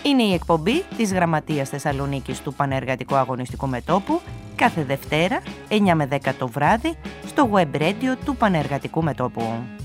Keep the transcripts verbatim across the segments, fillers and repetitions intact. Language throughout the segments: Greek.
Είναι η εκπομπή της Γραμματείας Θεσσαλονίκης του Πανεργατικού Αγωνιστικού Μετώπου κάθε Δευτέρα εννιά με δέκα το βράδυ στο web radio του Πανεργατικού Μετώπου.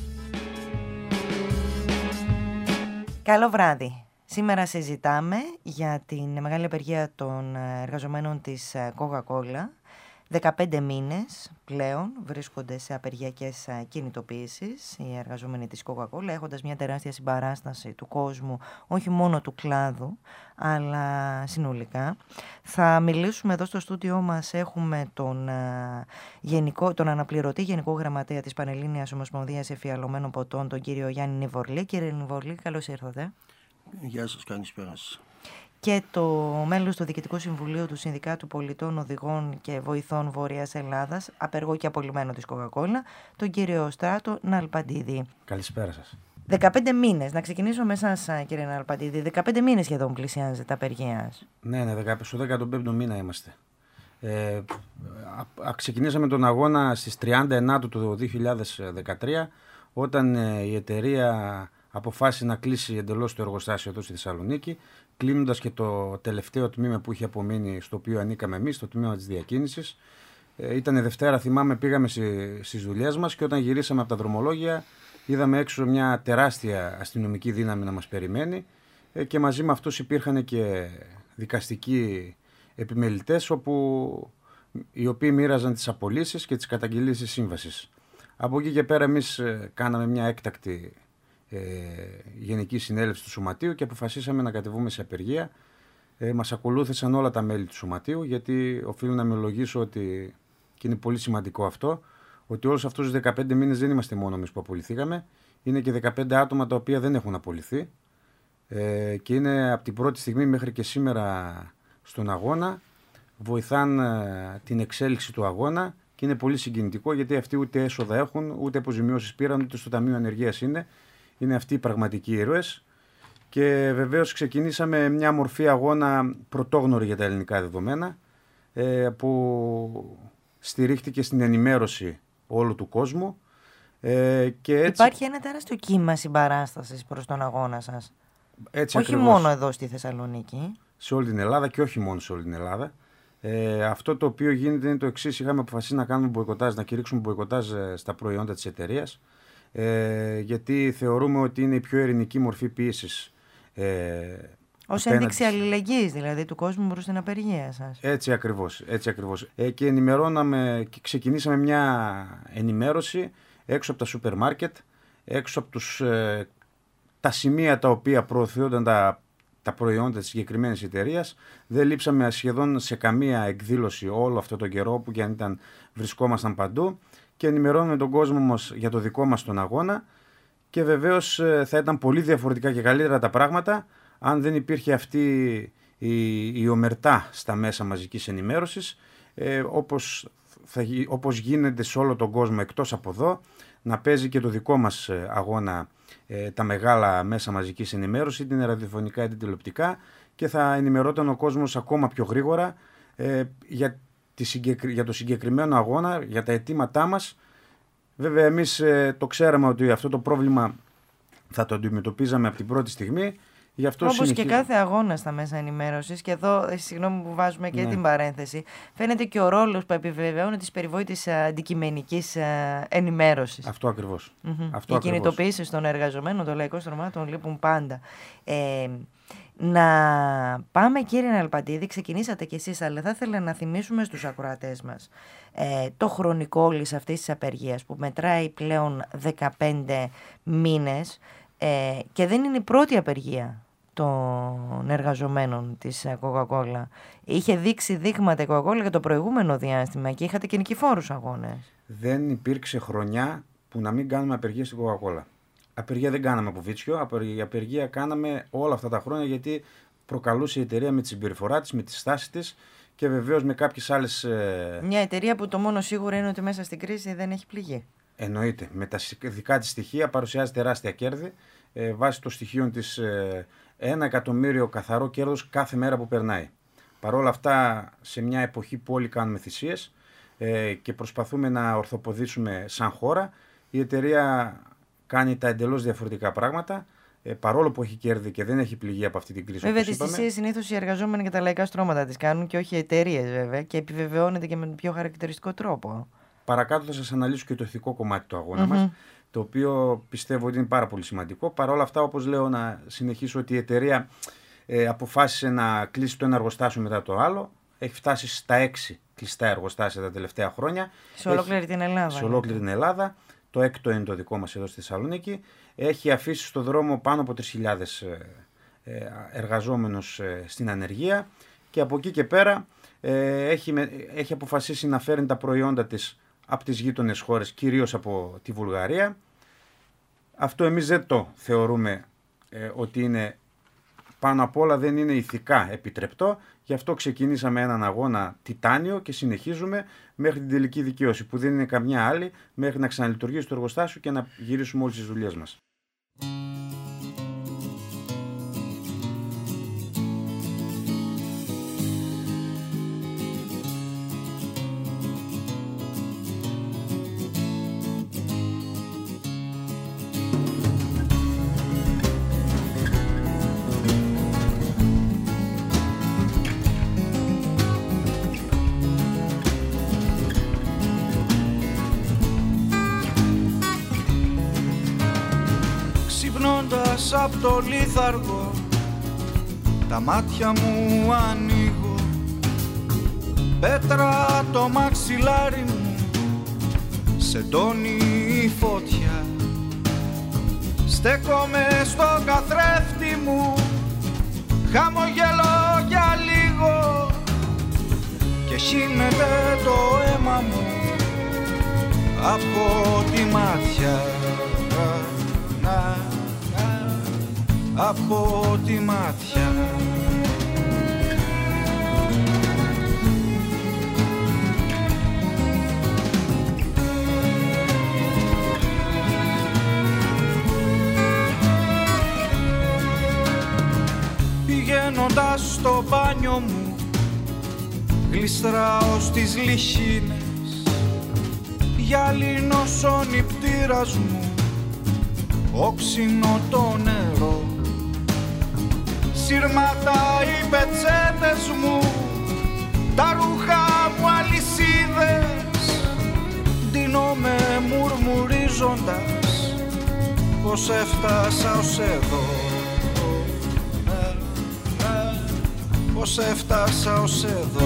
Καλό βράδυ. Σήμερα συζητάμε για την μεγάλη απεργία των εργαζομένων της Coca-Cola. δεκαπέντε μήνες πλέον βρίσκονται σε απεργιακές κινητοποιήσεις οι εργαζόμενοι της Coca-Cola, έχοντας μια τεράστια συμπαράσταση του κόσμου, όχι μόνο του κλάδου, αλλά συνολικά. Θα μιλήσουμε εδώ στο στούντιό μας, έχουμε τον, γενικό, τον αναπληρωτή Γενικό Γραμματέα της Πανελλήνιας Ομοσπονδίας Εφιαλωμένων Ποτών, τον κύριο Γιάννη Νιβορλή. Κύριε Νιβορλή, καλώς ήρθατε. Γεια σας, καλησπέρα σας. Και το μέλος του Διοικητικού Συμβουλίου του Συνδικάτου Πολιτών, Οδηγών και Βοηθών Βόρειας Ελλάδας, απεργό και απολυμμένο της Coca-Cola, τον κύριο Στράτο Ναλπαντίδη. Καλησπέρα σας. δεκαπέντε μήνες, να ξεκινήσω με εσάς, κύριε Ναλπαντίδη. δεκαπέντε μήνες σχεδόν πλησιάζεται απεργίας. Ναι, ναι, στο δέκατο πέμπτο μήνα είμαστε. Ε, α, α, ξεκινήσαμε τον αγώνα στις τριάντα εννέα του δύο χιλιάδες δεκατρία, όταν ε, η εταιρεία αποφάσισε να κλείσει εντελώς το εργοστάσιο εδώ στη Θεσσαλονίκη, κλείνοντας και το τελευταίο τμήμα που είχε απομείνει, στο οποίο ανήκαμε εμείς, το τμήμα της διακίνησης. Ε, ήταν Δευτέρα, θυμάμαι, πήγαμε στις δουλειές μας και όταν γυρίσαμε από τα δρομολόγια είδαμε έξω μια τεράστια αστυνομική δύναμη να μας περιμένει ε, και μαζί με αυτούς υπήρχαν και δικαστικοί επιμελητές, όπου οι οποίοι μοίραζαν τις απολύσεις και τις καταγγελίες της σύμβασης. Από εκεί και πέρα εμείς ε, κάναμε μια έκτακτη Ε, Γενική Συνέλευση του Σωματείου και αποφασίσαμε να κατεβούμε σε απεργία. Ε, μας ακολούθησαν όλα τα μέλη του Σωματείου, γιατί οφείλω να ομολογήσω ότι, και είναι πολύ σημαντικό αυτό, ότι όλους αυτούς τους δεκαπέντε μήνες δεν είμαστε μόνο εμείς που απολυθήκαμε, είναι και δεκαπέντε άτομα τα οποία δεν έχουν απολυθεί ε, και είναι από την πρώτη στιγμή μέχρι και σήμερα στον αγώνα, βοηθάν ε, την εξέλιξη του αγώνα και είναι πολύ συγκινητικό, γιατί αυτοί ούτε έσοδα έχουν, ούτε αποζημιώσεις πήραν, ούτε στο Ταμείο Ανεργίας είναι. Είναι αυτοί οι πραγματικοί ήρωες και βεβαίως ξεκινήσαμε μια μορφή αγώνα πρωτόγνωρη για τα ελληνικά δεδομένα, ε, που στηρίχτηκε στην ενημέρωση όλου του κόσμου. Ε, και έτσι... Υπάρχει ένα τεράστιο κύμα συμπαράστασης προς τον αγώνα σας. Έτσι όχι ακριβώς. μόνο εδώ στη Θεσσαλονίκη. Σε όλη την Ελλάδα και όχι μόνο σε όλη την Ελλάδα. Ε, αυτό το οποίο γίνεται είναι το εξής: είχαμε αποφασίσει να κάνουμε μποϊκοτάζ, να κηρύξουμε μποϊκοτάζ στα προϊόντα της εταιρείας. Ε, γιατί θεωρούμε ότι είναι η πιο ειρηνική μορφή πίεσης. Ε, Ως ένδειξη αλληλεγγύης δηλαδή του κόσμου προς την απεργία σας. Έτσι ακριβώς. Έτσι ακριβώς. Ε, και ενημερώναμε και ξεκινήσαμε μια ενημέρωση έξω από τα σούπερ μάρκετ, έξω από τους, ε, τα σημεία τα οποία προωθούνταν τα, τα προϊόντα της συγκεκριμένης εταιρείας. Δεν λείψαμε σχεδόν σε καμία εκδήλωση όλο αυτό τον καιρό που και αν ήταν βρισκόμασταν παντού. Και ενημερώνουμε τον κόσμο μας για το δικό μας τον αγώνα και βεβαίως θα ήταν πολύ διαφορετικά και καλύτερα τα πράγματα αν δεν υπήρχε αυτή η, η ομερτά στα μέσα μαζικής ενημέρωσης, ε, όπως, θα, όπως γίνεται σε όλο τον κόσμο εκτός από εδώ, να παίζει και το δικό μας αγώνα ε, τα μεγάλα μέσα μαζικής ενημέρωσης, είτε είναι ραδιοφωνικά είτε τηλεοπτικά, και θα ενημερώταν ο κόσμος ακόμα πιο γρήγορα ε, για για το συγκεκριμένο αγώνα, για τα αιτήματά μας. Βέβαια εμείς ε, το ξέραμε ότι αυτό το πρόβλημα θα το αντιμετωπίζαμε από την πρώτη στιγμή. Γι' αυτό όπως συνεχίζουμε. Και κάθε αγώνα στα μέσα ενημέρωσης, και εδώ, συγγνώμη που βάζουμε και ναι. την παρένθεση, φαίνεται και ο ρόλος που επιβεβαιώνει της περιβόητης αντικειμενικής ενημέρωσης. Αυτό ακριβώς. Mm-hmm. Αυτό Οι κινητοποιήσεις των εργαζομένων, των λαϊκών στρωμάτων λείπουν πάντα. Ε, Να πάμε, κύριε Ναλπαντίδη, ξεκινήσατε κι εσείς, αλλά θα ήθελα να θυμίσουμε στους ακροατές μας ε, το χρονικό όλης αυτής της απεργίας που μετράει πλέον δεκαπέντε μήνες ε, και δεν είναι η πρώτη απεργία των εργαζομένων της Coca-Cola. Είχε δείξει δείγματα η Coca-Cola για το προηγούμενο διάστημα και είχατε και νικηφόρους αγώνες. Δεν υπήρξε χρονιά που να μην κάνουμε απεργία στην Coca-Cola. Απεργία δεν κάναμε από βίτσιο, απεργία κάναμε όλα αυτά τα χρόνια, γιατί προκαλούσε η εταιρεία με τη συμπεριφορά της, με τη στάση της και βεβαίως με κάποιες άλλες... Μια εταιρεία που το μόνο σίγουρο είναι ότι μέσα στην κρίση δεν έχει πληγεί. Εννοείται. Με τα δικά της στοιχεία παρουσιάζει τεράστια κέρδη. Ε, βάσει των στοιχείων της ε, ένα εκατομμύριο καθαρό κέρδος κάθε μέρα που περνάει. Παρ' όλα αυτά, σε μια εποχή που όλοι κάνουμε θυσίες ε, και προσπαθούμε να ορθοποδήσουμε σαν χώρα, η εταιρεία κάνει τα εντελώς διαφορετικά πράγματα. ε, παρόλο που έχει κέρδη και δεν έχει πληγεί από αυτή την κρίση. Βέβαια, τις θυσίες συνήθως οι εργαζόμενοι και τα λαϊκά στρώματα τις κάνουν και όχι οι εταιρείες, βέβαια, και επιβεβαιώνεται και με τον πιο χαρακτηριστικό τρόπο. Παρακάτω θα σας αναλύσω και το ηθικό κομμάτι του αγώνα mm-hmm. μας, το οποίο πιστεύω ότι είναι πάρα πολύ σημαντικό. Παρ' όλα αυτά, όπως λέω, να συνεχίσω ότι η εταιρεία ε, αποφάσισε να κλείσει το ένα εργοστάσιο μετά το άλλο. Έχει φτάσει στα έξι κλειστά εργοστάσια τα τελευταία χρόνια. Σε ολόκληρη έχει, την Ελλάδα. Σε ολόκληρη την Ελλάδα. Το έκτο είναι το δικό μας εδώ στη Θεσσαλονίκη. Έχει αφήσει στο δρόμο πάνω από τρεις χιλιάδες εργαζόμενους στην ανεργία και από εκεί και πέρα έχει, έχει αποφασίσει να φέρνει τα προϊόντα της από τις γείτονες χώρες, κυρίως από τη Βουλγαρία. Αυτό εμείς δεν το θεωρούμε ε, ότι είναι, πάνω απ' όλα δεν είναι ηθικά επιτρεπτό. Γι' αυτό ξεκινήσαμε έναν αγώνα τιτάνιο και συνεχίζουμε μέχρι την τελική δικαίωση, που δεν είναι καμιά άλλη, μέχρι να ξαναλειτουργήσει το εργοστάσιο και να γυρίσουμε όλες τις δουλειές μας. Απ' το λίθαργο τα μάτια μου ανοίγω, πέτρα το μαξιλάρι μου σεντώνει η φωτιά, στέκομαι στο καθρέφτη μου, χαμογελώ για λίγο και χύνεται το αίμα μου από τη μάτια, από τη μάτια. Πηγαίνοντας στο μπάνιο μου γλιστράω στις λιχίνες, γυαλινός ο νηπτήρας μου, όξινο το νερό, σύρματα οι πετσέτες μου, τα ρούχα μου αλυσίδες, ντύνομαι μουρμουρίζοντας πως έφτασα ως εδώ, πως έφτασα ως εδώ.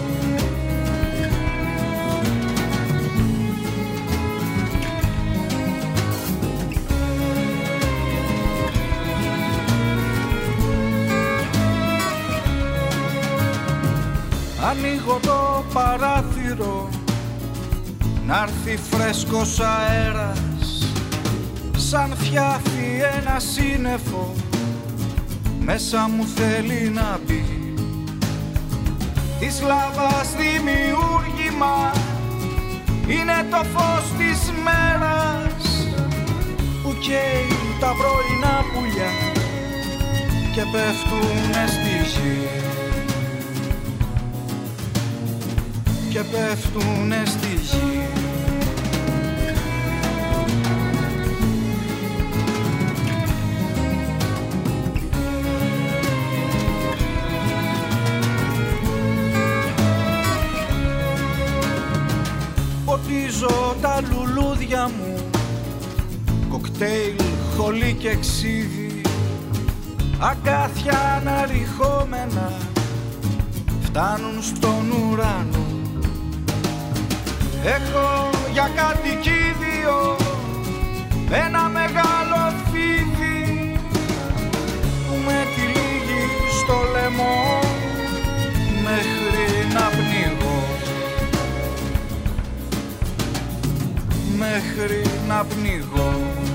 Ανοίγω το παράθυρο, να'ρθει φρέσκος αέρας, σαν φτιάχνει ένα σύννεφο, μέσα μου θέλει να μπει. Της λάβας δημιούργημα είναι το φως της μέρας, που καίει τα πρωινά πουλιά και πέφτουνε στη γη. Και πέφτουνε στη γη. Ποτίζω τα λουλούδια μου, κοκτέιλ, χολή και ξύδι, αγκάθια αναρριχόμενα φτάνουν στον ουρανό. Έχω για κατοικίδιο ένα μεγάλο φίδι που με τυλίγει στο λαιμό μέχρι να πνίγω, μέχρι να πνίγω.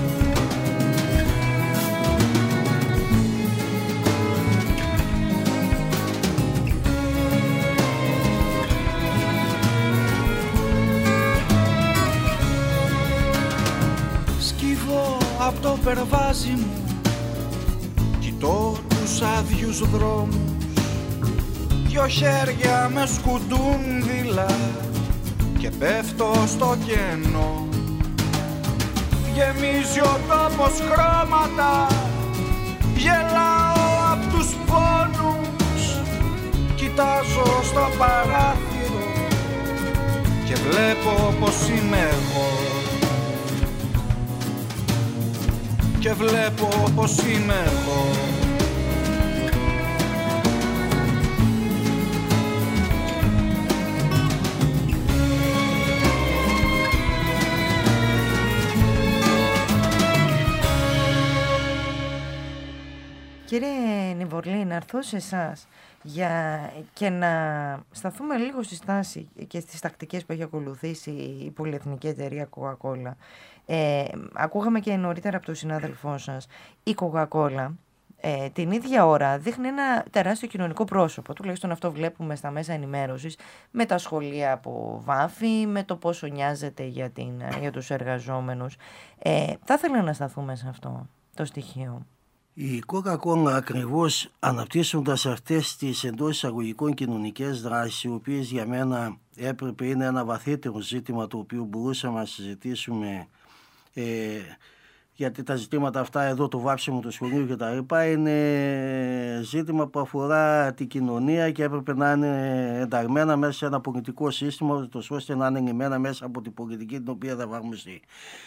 Απ' το περβάζι μου κοιτώ τους άδειους δρόμους, δυο χέρια με σκουντούν δειλά και πέφτω στο κενό. Γεμίζει ο τόπος χρώματα Γελάω απ' τους πόνους, κοιτάζω στο παράθυρο και βλέπω πως είμαι εγώ. Και βλέπω πως είμαι εγώ. Κύριε Νιβολή, να έρθω σε εσάς για... και να σταθούμε λίγο στη στάση και στις τακτικές που έχει ακολουθήσει η πολυεθνική εταιρεία Coca-Cola. Ε, ακούγαμε και νωρίτερα από τον συνάδελφό σας, η Coca-Cola ε, την ίδια ώρα δείχνει ένα τεράστιο κοινωνικό πρόσωπο, τουλάχιστον αυτό βλέπουμε στα μέσα ενημέρωσης, με τα σχολεία από βάφη, με το πόσο νοιάζεται για, την, για τους εργαζόμενους. Ε, θα ήθελα να σταθούμε σε αυτό το στοιχείο. Η Coca-Cola ακριβώς αναπτύσσοντας αυτές τις εντός εισαγωγικών κοινωνικές δράσεις, οι οποίες για μένα έπρεπε είναι ένα βαθύτερο ζήτημα το οποίο μπορούσαμε να συζητήσουμε, ε, γιατί τα ζητήματα αυτά εδώ, το βάψιμο του σχολείου και τα λοιπά, είναι ζήτημα που αφορά την κοινωνία και έπρεπε να είναι ενταγμένα μέσα σε ένα πολιτικό σύστημα, ώστε να είναι ενημένα μέσα από την πολιτική την οποία θα εφαρμοστεί.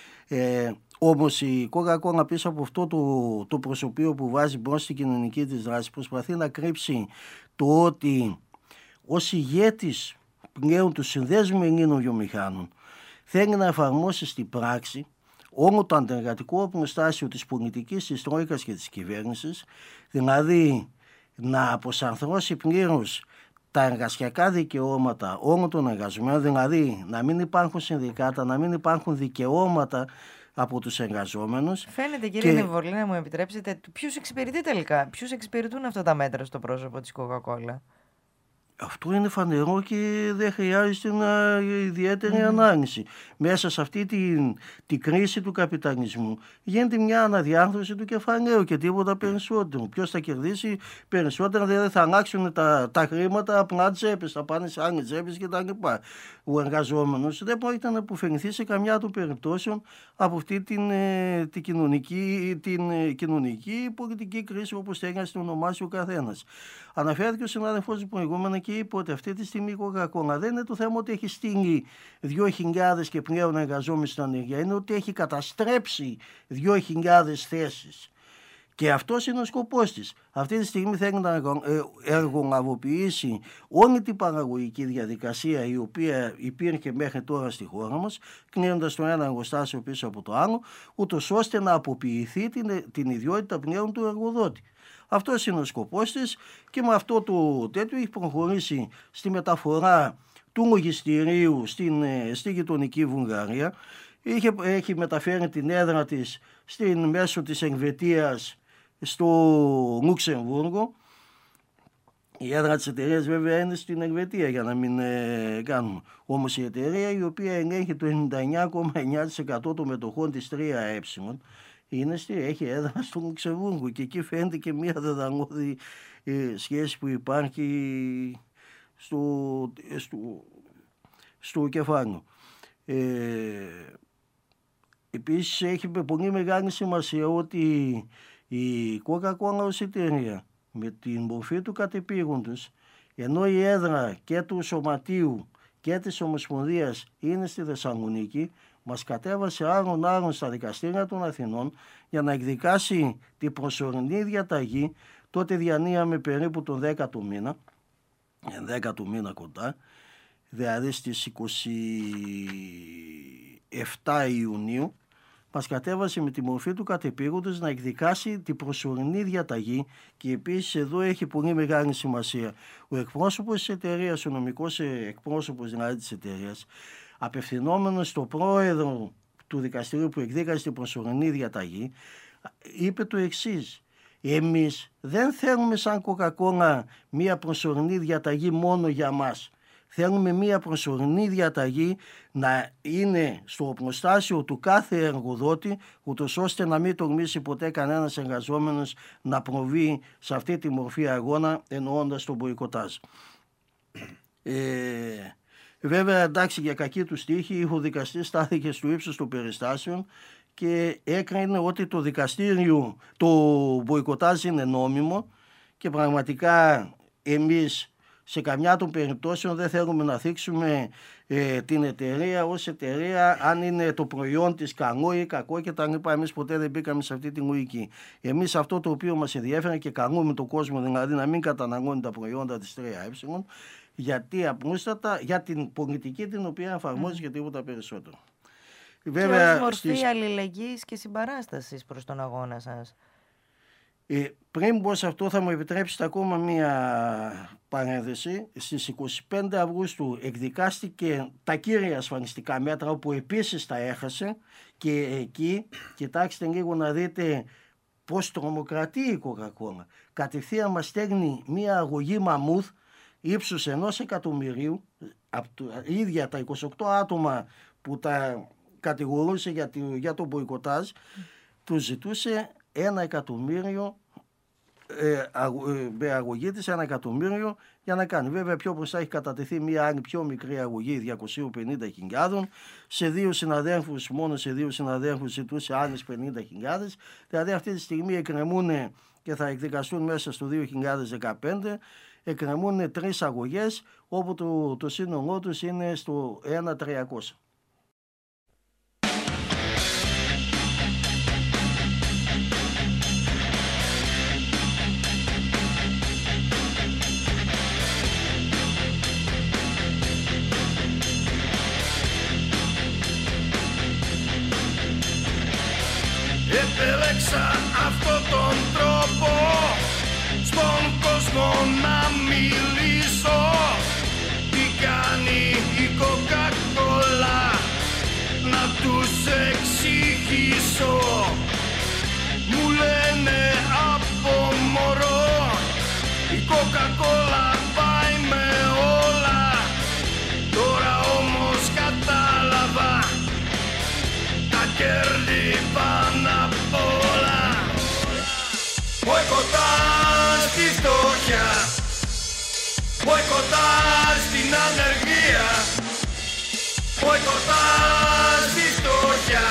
Ε, όμως η Coca-Cola πίσω από αυτό το, το προσωπείο που βάζει μπρος στην κοινωνική της δράση προσπαθεί να κρύψει το ότι ως ηγέτης πλέον του Συνδέσμου Ελλήνων Βιομηχάνων θέλει να εφαρμόσει στην πράξη όλο το αντεργατικό οπλοστάσιο της πολιτικής, της Τρόικας και της κυβέρνησης, δηλαδή να αποσανθρώσει πλήρως τα εργασιακά δικαιώματα όλων των εργαζομένων, δηλαδή να μην υπάρχουν συνδικάτα, να μην υπάρχουν δικαιώματα από τους εργαζόμενους. Φαίνεται, κύριε και... Νιβολή, να μου επιτρέψετε, ποιους εξυπηρετεί τελικά, ποιους εξυπηρετούν αυτά τα μέτρα στο πρόσωπο της Coca-Cola? Αυτό είναι φανερό και δεν χρειάζεται να ιδιαίτερη mm. ανάλυση. Μέσα σε αυτή την, την κρίση του καπιταλισμού γίνεται μια αναδιάρθρωση του κεφαλαίου και τίποτα περισσότερο. Ποιος θα κερδίσει περισσότερα, δεν θα αλλάξουν τα, τα χρήματα απλά τσέπες, θα πάνε σε άλλες τσέπες κτλ. Ο εργαζόμενος δεν πρόκειται να αποφεληθεί σε καμιά του περιπτώσεων από αυτή την, την, κοινωνική, την κοινωνική πολιτική κρίση, όπως θέλει να την ονομάσει ο καθένας. Αναφέρθηκε ο συνάδελφος προηγούμενα και είπε ότι αυτή τη στιγμή η Coca-Cola δεν είναι το θέμα ότι έχει στείλει δύο χιλιάδες και πλέον εργαζόμενοι στην ανεργία, είναι ότι έχει καταστρέψει δύο χιλιάδες θέσεις. Και αυτός είναι ο σκοπός της. Αυτή τη στιγμή θέλει να εργολαβοποιήσει όλη την παραγωγική διαδικασία η οποία υπήρχε μέχρι τώρα στη χώρα μας, κλείνοντας το ένα εργοστάσιο πίσω από το άλλο, ούτως ώστε να αποποιηθεί την, την ιδιότητα πλέον του εργοδότη. Αυτός είναι ο σκοπός της και με αυτό το τέτοιο έχει προχωρήσει στη μεταφορά του λογιστηρίου στην, στη γειτονική Βουλγαρία. Είχε, έχει μεταφέρει την έδρα της στην μέσω της Ελβετίας στο Λουξεμβούργο. Η έδρα της εταιρείας βέβαια είναι στην Ελβετία, για να μην ε, κάνουμε. Όμως η εταιρεία, η οποία ελέγχει το ενενήντα εννιά κόμμα εννιά τοις εκατό των μετοχών της τρία ε, είναι στη, έχει έδρα στο Λουξεμβούργο και εκεί φαίνεται και μια δεδαλώδη ε, σχέση που υπάρχει στο, στο, στο κεφάλαιο. Ε, επίσης έχει πολύ μεγάλη σημασία ότι η Coca-Cola ως εταιρεία με την μορφή του κατεπήγοντος, ενώ η έδρα και του Σωματείου και της Ομοσπονδίας είναι στη Θεσσαλονίκη, μας κατέβασε άρον άρον στα δικαστήρια των Αθηνών για να εκδικάσει την προσωρινή διαταγή. Τότε διανύαμε περίπου τον δέκατο μήνα, δέκατο μήνα κοντά, δηλαδή στις είκοσι επτά Ιουνίου, μας κατέβασε με τη μορφή του κατεπήγοντος να εκδικάσει την προσωρινή διαταγή και επίσης εδώ έχει πολύ μεγάλη σημασία. Ο εκπρόσωπος της εταιρείας, ο νομικός εκπρόσωπος δηλαδή της εταιρείας, απευθυνόμενος στο πρόεδρο του δικαστηρίου που εκδίκασε την προσωρινή διαταγή, είπε το εξής: εμείς δεν θέλουμε σαν Coca-Cola μία προσωρινή διαταγή μόνο για μας. Θέλουμε μία προσωρινή διαταγή να είναι στο οπλοστάσιο του κάθε εργοδότη, ούτως ώστε να μην τολμήσει ποτέ κανένας εργαζόμενος να προβεί σε αυτή τη μορφή αγώνα, εννοώντας τον μποϊκοτάζ. Ε, βέβαια, εντάξει, για κακή του τύχη, ο δικαστής στάθηκε στο ύψος των περιστάσεων και έκρινε ότι το δικαστήριο, το μποϊκοτάζ είναι νόμιμο και πραγματικά εμείς σε καμιά των περιπτώσεων δεν θέλουμε να θίξουμε ε, την εταιρεία ως εταιρεία, αν είναι το προϊόν της καλό ή κακό και τα λοιπά. Εμείς ποτέ δεν μπήκαμε σε αυτή τη λογική. Εμείς αυτό το οποίο μας ενδιαφέρει και καλούμε τον κόσμο, δηλαδή να μην καταναλώνει τα προϊόντα της τρία ε, γιατί απλούστατα για την πολιτική την οποία εφαρμόζει mm. και τίποτα περισσότερο. Βέβαια, και ως μορφή στις... αλληλεγγύης και συμπαράστασης προς τον αγώνα σας. Ε, πριν πω σε αυτό θα μου επιτρέψετε ακόμα μία παρένθεση. Στις είκοσι πέντε Αυγούστου εκδικάστηκε τα κύρια ασφαλιστικά μέτρα, όπου επίσης τα έχασε, και εκεί κοιτάξτε λίγο να δείτε πώς τρομοκρατεί η Coca-Cola. Κατευθείαν μας στέλνει μία αγωγή μαμούθ ύψους ενός εκατομμυρίου, από τα ίδια τα είκοσι οκτώ άτομα που τα κατηγορούσε για, τη, για το μποϊκοτάζ, του ζητούσε ένα εκατομμύριο, ε, με αγωγή της ένα εκατομμύριο για να κάνει. Βέβαια πιο μπροστά έχει κατατεθεί μια άλλη πιο μικρή αγωγή διακόσιες πενήντα χιλιάδες, σε δύο συναδέλφους, μόνο σε δύο συναδέλφους ζητούσε άλλες πενήντα χιλιάδες, δηλαδή αυτή τη στιγμή εκκρεμούν και θα εκδικαστούν μέσα στο δύο χιλιάδες δεκαπέντε, εκκρεμούν τρεις αγωγές όπου το, το σύνολό τους είναι στο ένα χιλιάδες τριακόσια. Επέλεξα αυτόν τον τρόπο στον κόσμο να μιλήσω. Τι κάνει η Coca-Cola, να τους εξηγήσω. Μου λένε από μωρό η Coca-Cola πάει με όλα. Τώρα όμως κατάλαβα, τα κέρδη πάνω απ' όλα. Μποϊκοτάζ στη φτώχεια, μποϊκοτάζ στην ανεργία, μποϊκοτάζ στη φτώχεια,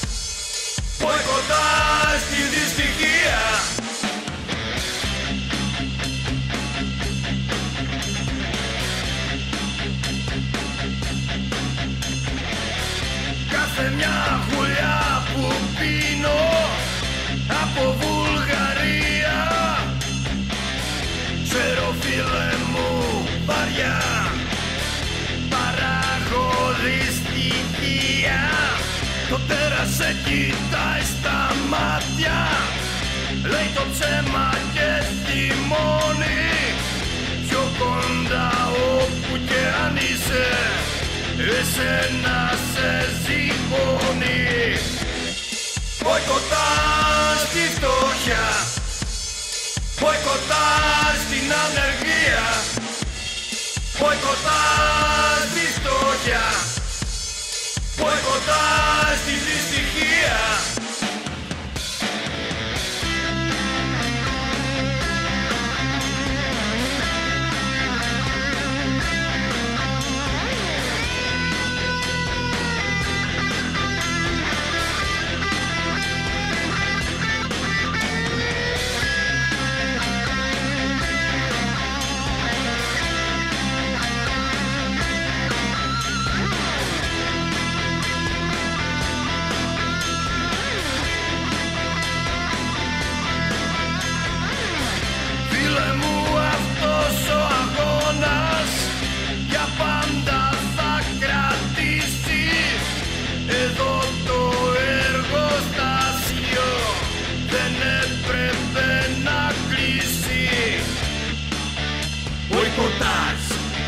μποϊκοτάζ στη δυστυχία. Κάθε μια χουλιά που πίνω από Βουλγαρία, ξέρω φίλε μου βαριά παράγω δυστυχία. Το τέρας σε κοιτάει στα μάτια, λέει το ψέμα και θυμώνει. Πιο κοντά όπου και αν είσαι, εσένα σε ζυγώνει. Μποϊκοτάζ στη φτώχεια, μποϊκοτάζ στην ανεργία, μποϊκοτάζ στη φτώχεια, μποϊκοτάζ στη δυστυχία. Μποϊκοτάζ,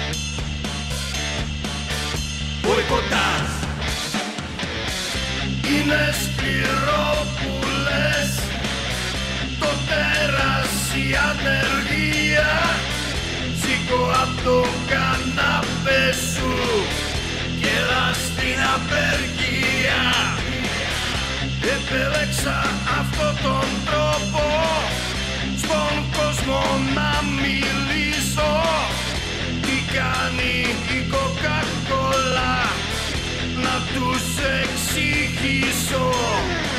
μποϊκοτάζ. Είναι σκληρό που λες, το τέρας η ανεργία. Σήκω απ' το καναπέ σου και έλα στην απεργία. Επέλεξα αυτόν τον τρόπο στον κόσμο να μιλήσω. Τι κάνει η Coca-Cola, να τους εξηγήσω.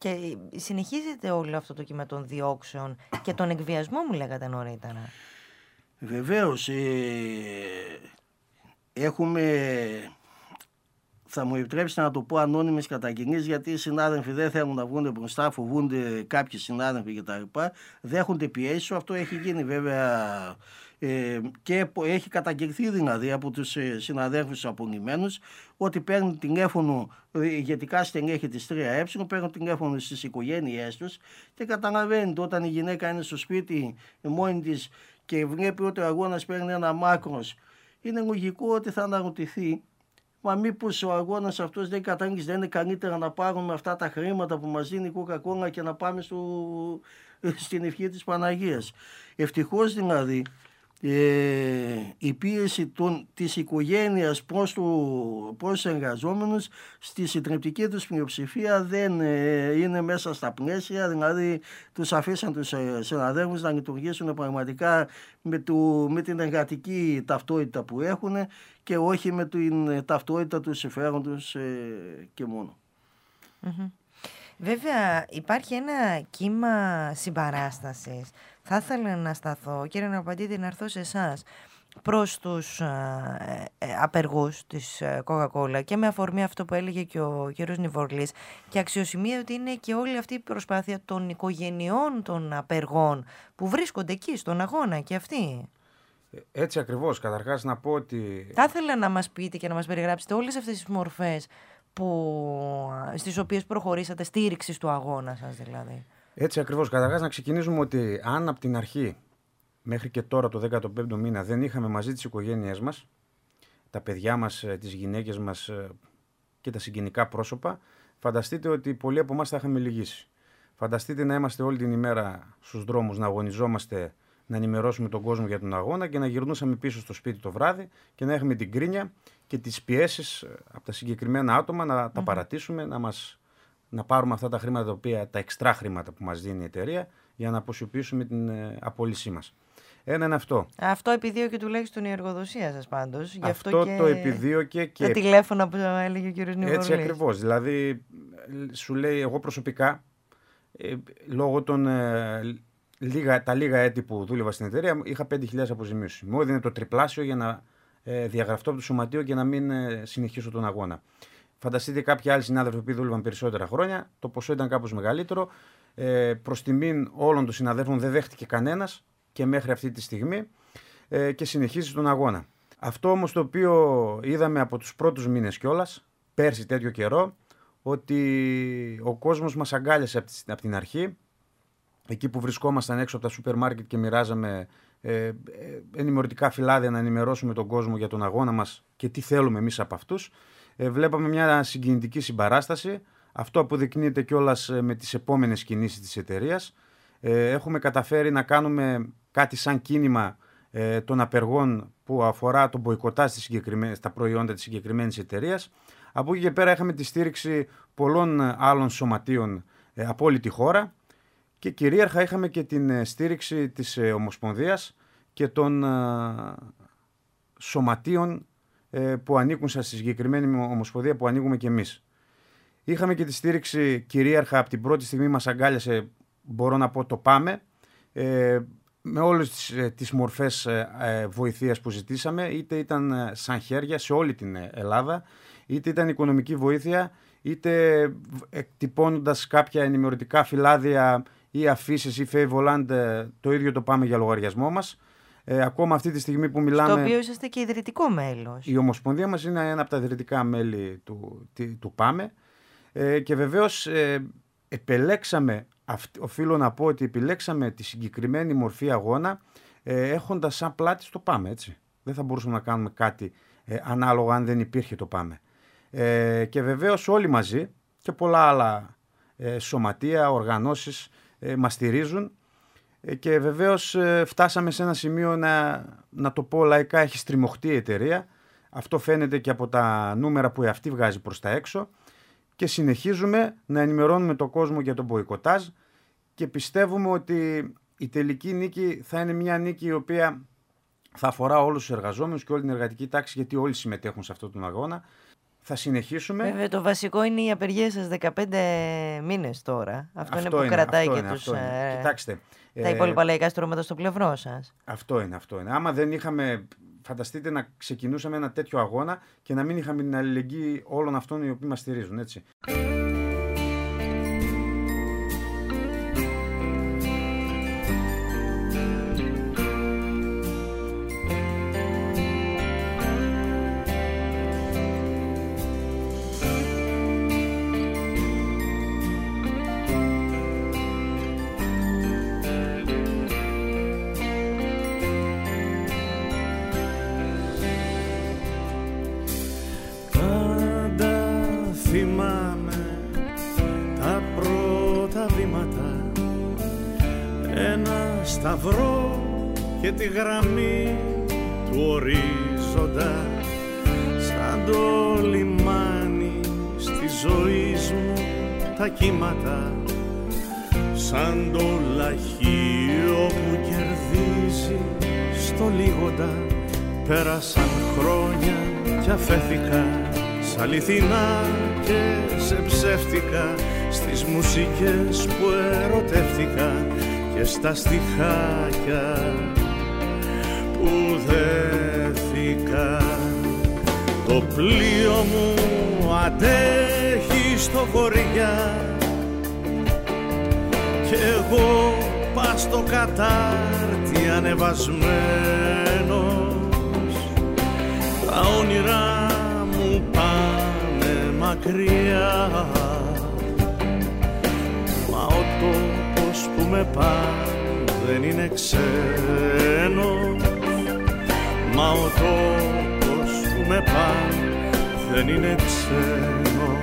Και συνεχίζεται όλο αυτό το κύμα των διώξεων και των εκβιασμών, μου λέγατε νωρίτερα. Βεβαίως, ε, έχουμε, θα μου επιτρέψετε να το πω, ανώνυμες καταγγελίες, γιατί οι συνάδελφοι δεν θέλουν να βγουν μπροστά, φοβούνται κάποιοι συνάδελφοι κτλ. Δέχονται πιέσεις, αυτό έχει γίνει βέβαια ε, και έχει καταγγελθεί δηλαδή από τους συναδέλφους απονημένους, ότι παίρνουν τηλέφωνο, ηγετικά στελέχη της τρία ε, παίρνουν τηλέφωνο στις οικογένειές τους και καταλαβαίνετε όταν η γυναίκα είναι στο σπίτι μόνη της και βλέπει ότι ο αγώνας παίρνει ένα μάκρος, είναι λογικό ότι θα αναρωτηθεί, μα μήπως ο αγώνας αυτός δεν κατάγγιζε, δεν είναι καλύτερα να πάρουμε αυτά τα χρήματα που μας δίνει η Coca-Cola και να πάμε στο, στην ευχή της Παναγίας. Ευτυχώς δηλαδή ε, η πίεση των, της οικογένειας προς, το, προς τους εργαζόμενους στη συντριπτική τους πλειοψηφία δεν ε, είναι μέσα στα πλαίσια, δηλαδή τους αφήσαν τους ε, συναδέλφους να λειτουργήσουν πραγματικά με, το, με την εργατική ταυτότητα που έχουν και όχι με την ταυτότητα του συμφέροντος ε, και μόνο. Mm-hmm. Βέβαια υπάρχει ένα κύμα συμπαράστασης. Θα ήθελα να σταθώ, κύριε Ναυπαντήτη, να έρθω σε εσάς, προς τους ε, ε, απεργούς της ε, Coca-Cola και με αφορμή αυτό που έλεγε και ο κύριος Νιβορλής και αξιοσημεία ότι είναι και όλη αυτή η προσπάθεια των οικογενειών των απεργών που βρίσκονται εκεί στον αγώνα και αυτοί. Έτσι ακριβώς. Καταρχάς να πω ότι... Θα ήθελα να μας πείτε και να μας περιγράψετε όλες αυτές τις μορφές που, στις οποίες προχωρήσατε, στήριξης του αγώνα σας δηλαδή. Έτσι ακριβώς. Καταρχάς να ξεκινήσουμε ότι αν από την αρχή μέχρι και τώρα το δέκατο πέμπτο μήνα δεν είχαμε μαζί τις οικογένειές μας, τα παιδιά μας, τις γυναίκες μας και τα συγγενικά πρόσωπα, φανταστείτε ότι πολλοί από εμάς θα είχαμε λυγίσει. Φανταστείτε να είμαστε όλη την ημέρα στους δρόμους, να αγωνιζόμαστε, να ενημερώσουμε τον κόσμο για τον αγώνα και να γυρνούσαμε πίσω στο σπίτι το βράδυ και να έχουμε την κρίνια και τις πιέσεις από τα συγκεκριμένα άτομα να mm-hmm. τα παρατήσουμε, να, μας, να πάρουμε αυτά τα χρήματα, τα, οποία, τα εξτρά χρήματα που μας δίνει η εταιρεία για να αποσιωπήσουμε την ε, απόλυσή μας. Ένα είναι αυτό. Αυτό επιδίωκε τουλάχιστον η εργοδοσία σας πάντως. Γι' αυτό, αυτό και το επιδίωκε και... τα τηλέφωνα που έλεγε ο κύριος Νιβορλής. Έτσι ακριβώς. Δηλαδή, σου λέει εγώ προσωπικά, ε, λόγω των... Ε, Λίγα, τα λίγα έτη που δούλευα στην εταιρεία, είχα πέντε χιλιάδες αποζημίωση. Μου έδινε το τριπλάσιο για να ε, διαγραφτώ από το σωματείο και να μην ε, συνεχίσω τον αγώνα. Φανταστείτε κάποιοι άλλοι συνάδελφοι που δούλευαν περισσότερα χρόνια, το ποσό ήταν κάπως μεγαλύτερο. Ε, προς τιμήν όλων των συναδέλφων δεν δέχτηκε κανένας και μέχρι αυτή τη στιγμή ε, και συνεχίζει τον αγώνα. Αυτό όμως το οποίο είδαμε από τους πρώτους μήνες κιόλας, πέρσι τέτοιο καιρό, ότι ο κόσμος μας αγκάλιασε από, από την αρχή. Εκεί που βρισκόμασταν έξω από τα σούπερ μάρκετ και μοιράζαμε ε, ε, ενημερωτικά φυλάδια να ενημερώσουμε τον κόσμο για τον αγώνα μας και τι θέλουμε εμείς από αυτούς, ε, βλέπαμε μια συγκινητική συμπαράσταση. Αυτό αποδεικνύεται κιόλας με τις επόμενες κινήσεις της εταιρείας. Ε, έχουμε καταφέρει να κάνουμε κάτι σαν κίνημα ε, των απεργών που αφορά τον μποϊκοτάζ στα προϊόντα της συγκεκριμένης εταιρείας. Από εκεί και πέρα είχαμε τη στήριξη πολλών άλλων σωματείων ε, από όλη τη χώρα. Και κυρίαρχα είχαμε και την στήριξη της Ομοσπονδίας και των σωματείων που ανήκουν στη συγκεκριμένη Ομοσπονδία που ανήκουμε και εμείς. Είχαμε και τη στήριξη κυρίαρχα από την πρώτη στιγμή μας αγκάλιασε, μπορώ να πω, το ΠΑΜΕ, με όλες τις, τις μορφές βοηθείας που ζητήσαμε, είτε ήταν σαν χέρια σε όλη την Ελλάδα, είτε ήταν οικονομική βοήθεια, είτε εκτυπώνοντας κάποια ενημερωτικά φυλάδια ή αφήσεις ή φέιβολάντ, το ίδιο το πάμε για λογαριασμό μας. Ε, ακόμα αυτή τη στιγμή που μιλάμε... Στο οποίο είσαστε και ιδρυτικό μέλος. Η Ομοσπονδία μας είναι ένα από τα ιδρυτικά μέλη του, του ΠΑΜΕ. Ε, και βεβαίως ε, επελέξαμε, οφείλω να πω ότι επιλέξαμε τη συγκεκριμένη μορφή αγώνα ε, έχοντας σαν πλάτη στο ΠΑΜΕ, έτσι. Δεν θα μπορούσαμε να κάνουμε κάτι ε, ανάλογο αν δεν υπήρχε το ΠΑΜΕ. Ε, και βεβαίως όλοι μαζί και πολλά άλλα ε, σωματεία, οργανώσεις ε, μας στηρίζουν ε, και βεβαίως ε, φτάσαμε σε ένα σημείο να, να το πω λαϊκά, έχει στριμωχτεί η εταιρεία. Αυτό φαίνεται και από τα νούμερα που αυτή βγάζει προς τα έξω και συνεχίζουμε να ενημερώνουμε τον κόσμο για τον μποϊκοτάζ και πιστεύουμε ότι η τελική νίκη θα είναι μια νίκη η οποία θα αφορά όλους τους εργαζόμενους και όλη την εργατική τάξη, γιατί όλοι συμμετέχουν σε αυτόν τον αγώνα. θα συνεχίσουμε. Βέβαια, το βασικό είναι η απεργία σας δεκαπέντε μήνες τώρα. Αυτό, Αυτό είναι που είναι, κρατάει αυτό και είναι, τους, αυτό είναι. ε, Κοιτάξτε, τα υπόλοιπα λαϊκά στρώματα στο πλευρό σας. Αυτό είναι, αυτό είναι. Άμα δεν είχαμε, φανταστείτε να ξεκινούσαμε ένα τέτοιο αγώνα και να μην είχαμε την αλληλεγγύη όλων αυτών οι οποίοι μας στηρίζουν, έτσι. Θυμάμαι τα πρώτα βήματα, ένα σταυρό και τη γραμμή του ορίζοντα, σαν το λιμάνι στη ζωή μου τα κύματα, σαν το λαχείο που κερδίζει στο λίγοντα. Πέρασαν χρόνια κι αφέθηκα σ' αληθινά και σε ψεύτικα, στις μουσικές που ερωτεύτηκα και στα στιχάκια που δέθηκα. Το πλοίο μου αντέχει στο βορειά κι εγώ πας στο κατάρτι ανεβασμένος. Τα όνειρά μου πάνε μακριά, μα ο τόπος που με πάνε δεν είναι ξένος. Μα ο τόπος που με πάνε δεν είναι ξένος.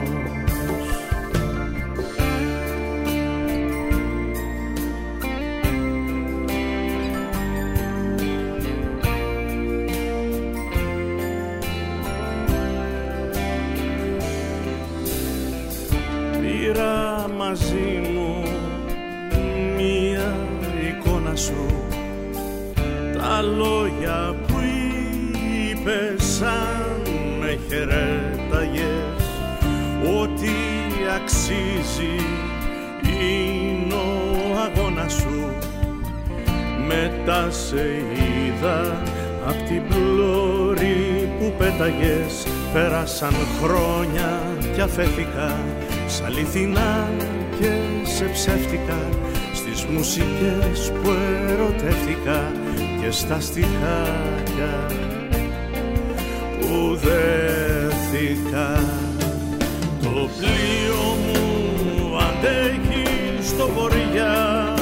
Πήρα μαζί μου μία εικόνα σου, τα λόγια που είπες σαν με χαιρέταγες, ότι αξίζει είναι ο αγώνας σου. Μετά σε είδα απ' την πλώρη που πέταγες, πέρασαν χρόνια κι αφέθηκα σ' αληθινά και σε ψεύτικα, στις μουσικές που ερωτεύτηκα και στα στιχάκια που δέθηκα. Το πλοίο μου αντέχει στο βορειά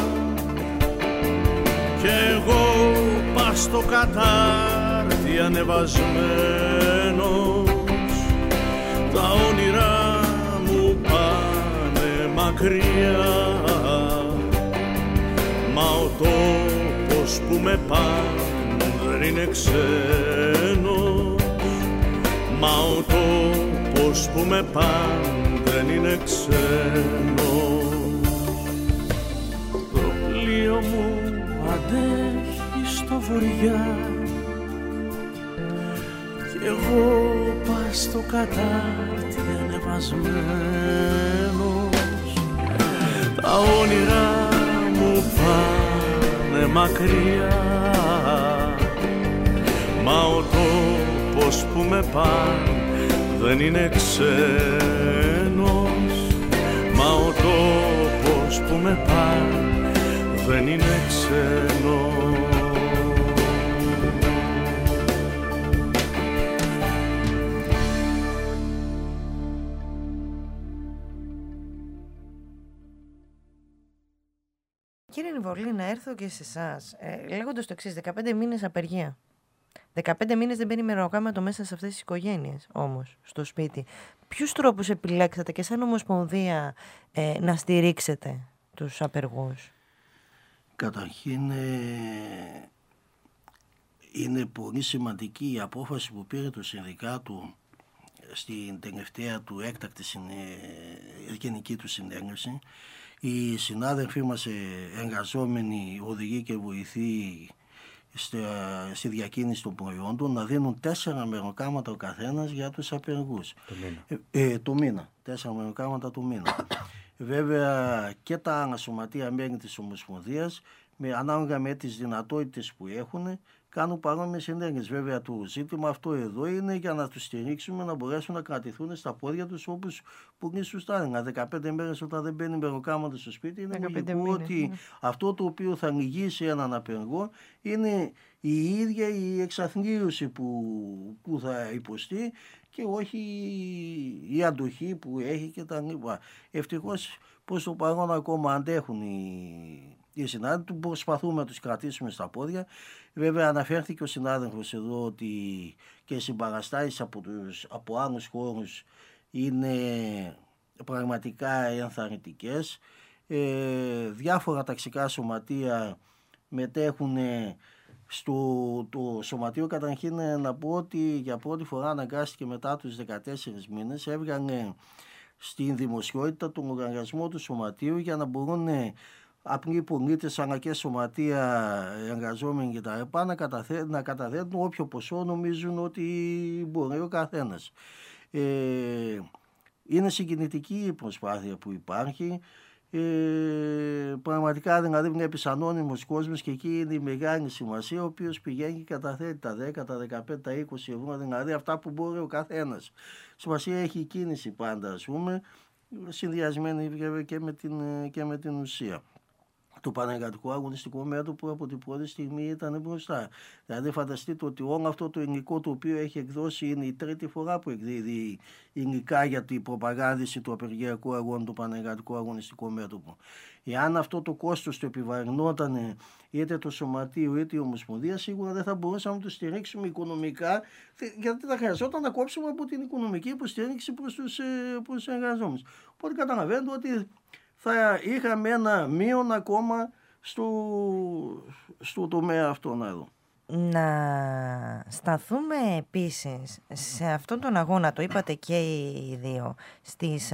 κι εγώ πας στο κατάρτι ανεβασμένος. Τα όνειρά μου πάνε μακριά, μα ο τόπος που με πάνε δεν είναι ξένος. Μα ο τόπος που με πάνε δεν είναι ξένος. Το πλοίο μου αντέχει στο βορειά κι εγώ πας στο κατάρτι ανεβασμένος. Τα όνειρά μου πάνε μακριά, μα ο τόπος που με πάνε δεν είναι ξένος. Μα ο τόπος που με πάνε δεν είναι ξένος. Κύριε Νιβολή, να έρθω και σε εσάς, ε, λέγοντας το εξής, δεκαπέντε μήνες απεργία. δεκαπέντε μήνες δεν μπαίνει μεροκάματο μέσα σε αυτές τις οικογένειες, όμως, στο σπίτι. Ποιους τρόπους επιλέξατε και σαν Ομοσπονδία ε, να στηρίξετε τους απεργούς? Καταρχήν, ε, είναι πολύ σημαντική η απόφαση που πήρε το Συνδικάτο στην τελευταία του έκτακτη συνε... γενική του συνέλευση. Οι συνάδελφοί μας εργαζόμενοι, οδηγοί και βοηθοί στη διακίνηση των προϊόντων, να δίνουν τέσσερα μεροκάματα ο καθένας για τους απεργούς. Το μήνα. Ε, ε, το μήνα. Τέσσερα μεροκάματα το μήνα. Βέβαια και τα άλλα σωματεία μέλη της Ομοσπονδίας, με, ανάλογα με τις δυνατότητες που έχουν, κάνουν παρόμοιες ενέργειες. Βέβαια το ζήτημα αυτό εδώ είναι για να τους στηρίξουμε να μπορέσουν να κρατηθούν στα πόδια τους όπως πολύ σωστά είναι. δεκαπέντε μέρες όταν δεν μπαίνει μεροκάματο στο σπίτι, είναι λογικό ότι ναι. αυτό το οποίο θα λυγίσει έναν απεργό είναι η ίδια η εξαθλίωση που, που θα υποστεί και όχι η αντοχή που έχει και τα λοιπά. Ευτυχώς προς το παρόν ακόμα αντέχουν οι, οι συνάδελφοι, προσπαθούμε να τους κρατήσουμε στα πόδια. Βέβαια αναφέρθηκε ο συνάδελφος εδώ ότι και οι συμπαραστάσεις από, τους, από άλλους χώρους είναι πραγματικά ενθαρρυντικές. Ε, διάφορα ταξικά σωματεία μετέχουν στο το σωματείο. Καταρχήν να πω ότι για πρώτη φορά αναγκάστηκε μετά τους δεκατέσσερις μήνες, έβγανε στην δημοσιότητα τον λογαριασμό του σωματείου για να μπορούν απλοί πολίτες αλλά και σωματεία εργαζόμενοι και τα ΕΠΑ να, καταθέ, να καταθέτουν όποιο ποσό νομίζουν ότι μπορεί ο καθένας. Ε, είναι συγκινητική η προσπάθεια που υπάρχει. Ε, πραγματικά δηλαδή βλέπεις ανώνυμος κόσμος και εκεί είναι η μεγάλη σημασία, ο οποίος πηγαίνει και καταθέτει τα δέκα, τα δεκαπέντε, τα είκοσι ευρώ, δηλαδή αυτά που μπορεί ο καθένας. Σημασία έχει η κίνηση πάντα, ας πούμε, συνδυασμένη και με την, και με την ουσία. Το πανεργατικό αγωνιστικό μέτωπο από την πρώτη στιγμή ήταν μπροστά. Δηλαδή φανταστείτε ότι όλο αυτό το υλικό το οποίο έχει εκδώσει είναι η τρίτη φορά που εκδίδει υλικά για την προπαγάνδηση του απεργιακού αγώνα, του πανεργατικού αγωνιστικό μέτωπο. Εάν αυτό το κόστος το επιβαρυνόταν είτε το Σωματείο είτε η Ομοσπονδία, σίγουρα δεν θα μπορούσαμε να το στηρίξουμε οικονομικά, γιατί θα χρειαζόταν να κόψουμε από την οικονομική υποστήριξη προς τους, προς τους εργαζόμενους. Οπότε καταλαβαίνετε ότι θα είχαμε ένα μείον ακόμα στο, στο τομέα αυτόν εδώ. Να σταθούμε επίσης σε αυτόν τον αγώνα, το είπατε και οι δύο στις,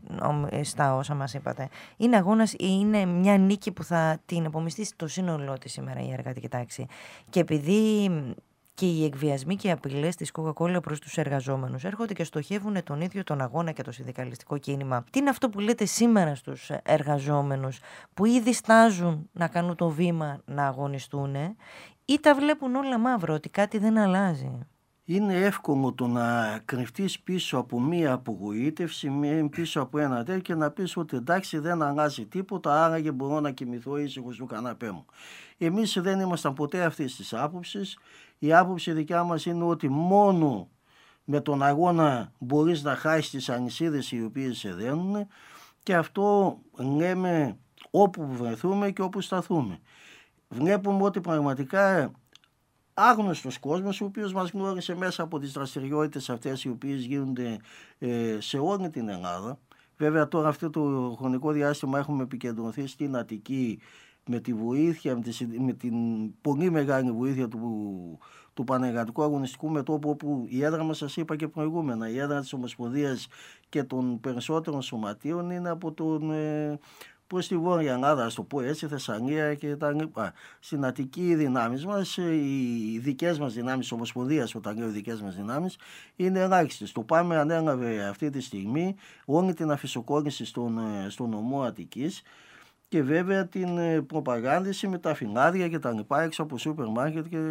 στα όσα μας είπατε. Είναι αγώνας ή είναι μια νίκη που θα την επομιστεί το σύνολό της σήμερα η εργατική τάξη. Και επειδή και οι εκβιασμοί και οι απειλές της Coca-Cola προς τους εργαζόμενους έρχονται και στοχεύουν τον ίδιο τον αγώνα και το συνδικαλιστικό κίνημα. Τι είναι αυτό που λέτε σήμερα στους εργαζόμενους που ήδη στάζουν να κάνουν το βήμα να αγωνιστούν ή τα βλέπουν όλα μαύρο, ότι κάτι δεν αλλάζει? Είναι εύκολο το να κρυφτείς πίσω από μία απογοήτευση, πίσω από ένα τέτοιο και να πεις ότι εντάξει δεν αλλάζει τίποτα, άραγε μπορώ να κοιμηθώ ήσυχος στο καναπέ μου. Εμείς δεν ήμασταν ποτέ αυτής της άποψης. Η άποψη δικιά μας είναι ότι μόνο με τον αγώνα μπορείς να χάσεις τις αλυσίδες οι οποίες σε δένουν και αυτό λέμε όπου βρεθούμε και όπου σταθούμε. Βλέπουμε ότι πραγματικά άγνωστος κόσμος, ο οποίος μας γνώρισε μέσα από τις δραστηριότητες αυτές οι οποίες γίνονται ε, σε όλη την Ελλάδα. Βέβαια τώρα αυτό το χρονικό διάστημα έχουμε επικεντρωθεί στην Αττική με τη βοήθεια, με, τη, με την πολύ μεγάλη βοήθεια του, του Πανεργατικού Αγωνιστικού Μετώπου, όπου η έδρα μας, σας είπα και προηγούμενα, η έδρα της Ομοσπονδίας και των περισσότερων σωματείων είναι από τον... Ε, προς τη Βόρεια Ελλάδα, ας το πω έτσι, Θεσσαλία και τα λοιπά. Στην Αττική οι δυνάμεις μας, οι δικές μας δυνάμεις, Ομοσπονδίας, όταν λέω οι δικές μας δυνάμεις, είναι ελάχιστες. Το ΠΑΜΕ ανέλαβε αυτή τη στιγμή όλη την αφισοκόλληση στον, στον νομό Αττικής και βέβαια την προπαγάνδηση με τα φινάδια και τα λοιπά έξω από σούπερ μάρκετ και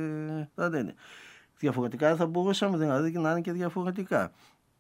τα τέτοια. Διαφορετικά θα μπορούσαμε δηλαδή να είναι και διαφορετικά.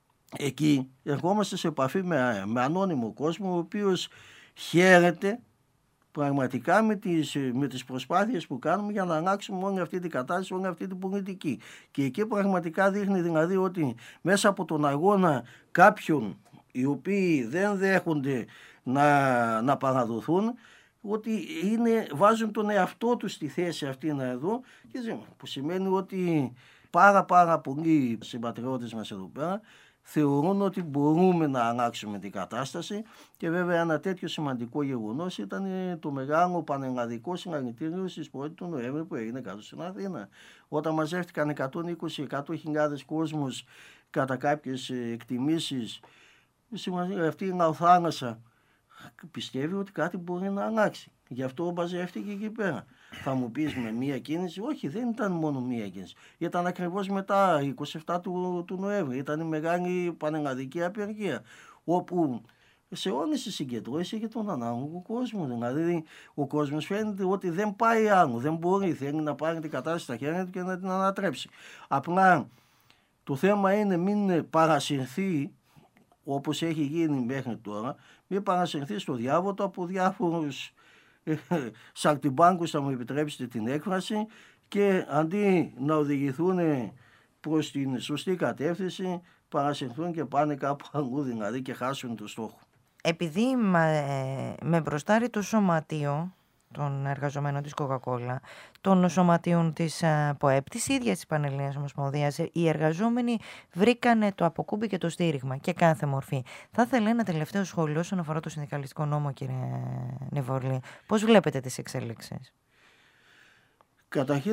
Εκεί ερχόμαστε σε επαφή με, με ανώνυμο κόσμο, ο οποίος χαίρεται πραγματικά με τις, με τις προσπάθειες που κάνουμε για να αλλάξουμε όλη αυτή την κατάσταση, όλη αυτή την πολιτική. Και εκεί πραγματικά δείχνει δηλαδή ότι μέσα από τον αγώνα κάποιων οι οποίοι δεν δέχονται να, να παραδοθούν, ότι είναι, βάζουν τον εαυτό τους στη θέση αυτή εδώ, που σημαίνει ότι πάρα πάρα πολλοί συμπατριώτες μας εδώ πέρα θεωρούν ότι μπορούμε να αλλάξουμε την κατάσταση και βέβαια ένα τέτοιο σημαντικό γεγονός ήταν το μεγάλο πανελλαδικό συγχαρητήριο στις πρώτη του Νοέμβρη που έγινε κάτω στην Αθήνα. Όταν μαζεύτηκαν εκατόν είκοσι με εκατό χιλιάδες κόσμος κατά κάποιες εκτιμήσεις, αυτή η λαοθάλασσα πιστεύει ότι κάτι μπορεί να αλλάξει. Γι' αυτό μπαζεύτηκε εκεί πέρα. Θα μου πεις με μία κίνηση? Όχι, δεν ήταν μόνο μία κίνηση. Ήταν ακριβώς μετά, είκοσι επτά του, του Νοέμβρη. Ήταν η μεγάλη πανελλαδική απεργία, όπου σε όλες τις συγκεντρώσεις είχε τον ανάγωγο κόσμο. Δηλαδή, ο κόσμος φαίνεται ότι δεν πάει άλλο, δεν μπορεί, θέλει να πάρει την κατάσταση στα χέρια του και να την ανατρέψει. Απλά το θέμα είναι μην παρασυρθεί, όπως έχει γίνει μέχρι τώρα, μην παρασυρθεί στο διάβοτο από διάφορους ε, σαλτιμπάνκους, θα μου επιτρέψετε την έκφραση, και αντί να οδηγηθούν προς την σωστή κατεύθυνση, παρασυρθούν και πάνε κάπου αλλού, δηλαδή, και χάσουν το στόχο. Επειδή με, με μπροστάρει το σωματείο των εργαζομένων της Coca-Cola, των σωματείων της uh, ΠΟΕΠ, της ίδιας της Πανελλήνιας Ομοσπονδίας, οι εργαζόμενοι βρήκανε το αποκούμπι και το στήριγμα και κάθε μορφή. Θα ήθελα ένα τελευταίο σχόλιο όσον αφορά το συνδικαλιστικό νόμο, κύριε Νιβολή. Πώς βλέπετε τις εξέλιξεις? Καταρχήν,